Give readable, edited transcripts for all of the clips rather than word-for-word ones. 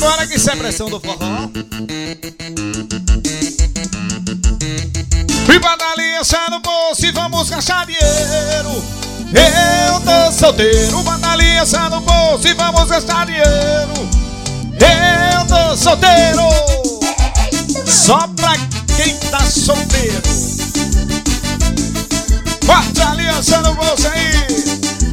Agora que isso é pressão do forró. Pipa da aliança no bolso e vamos gastar dinheiro. Eu tô solteiro, bota a aliança no bolso e vamos gastar dinheiro. Eu tô solteiro, só pra quem tá solteiro. Bota a aliança no bolso aí.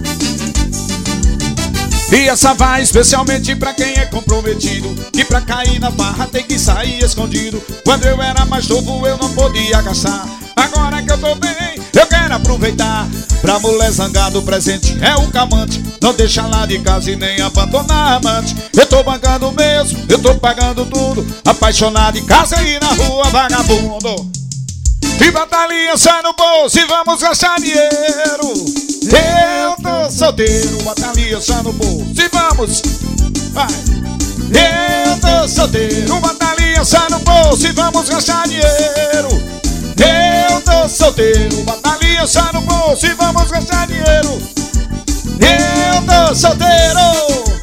E essa vai especialmente pra quem é comprometido, que pra cair na barra tem que sair escondido. Quando eu era mais novo eu não podia gastar. Agora que eu tô bem, eu quero aproveitar. Pra mulher zangada o presente é o camante. Não deixa lá de casa e nem abandonar a amante. Eu tô bancando mesmo, eu tô pagando tudo. Apaixonado em casa e na rua vagabundo. E bota a aliança no bolso e vamos gastar dinheiro. Eu tô solteiro, bota a aliança no bolso e vamos. Vai. Eu tô solteiro, bota a aliança no bolso e vamos gastar dinheiro. Eu tô solteiro, bota a aliança no bolso e vamos gastar dinheiro. Eu tô solteiro.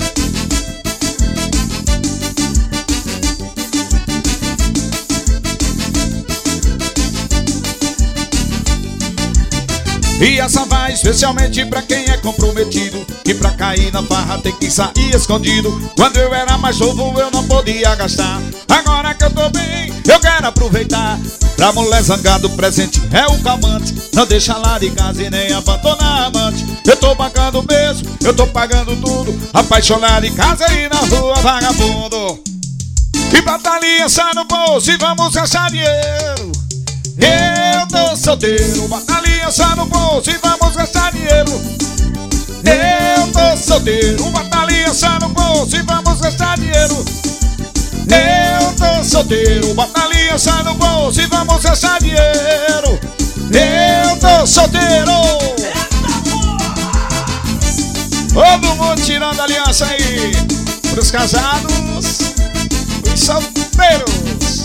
E essa vai especialmente pra quem é comprometido, que pra cair na barra tem que sair escondido. Quando eu era mais novo eu não podia gastar. Agora que eu tô bem, eu quero aproveitar. Pra mulher zangada o presente é o camante. Não deixa lá de casa e nem abandonar a amante. Eu tô bancando mesmo, eu tô pagando tudo. Apaixonado em casa e na rua vagabundo. E bota a aliança no bolso e vamos gastar dinheiro. Eu tô solteiro, bota a aliança no bolso e vamos gastar dinheiro. Eu tô solteiro, bota a aliança no bolso e vamos gastar dinheiro. Eu tô solteiro, bota a aliança no bolso e vamos gastar dinheiro. Eu tô solteiro. Todo mundo tirando a aliança aí. Pros casados, os solteiros.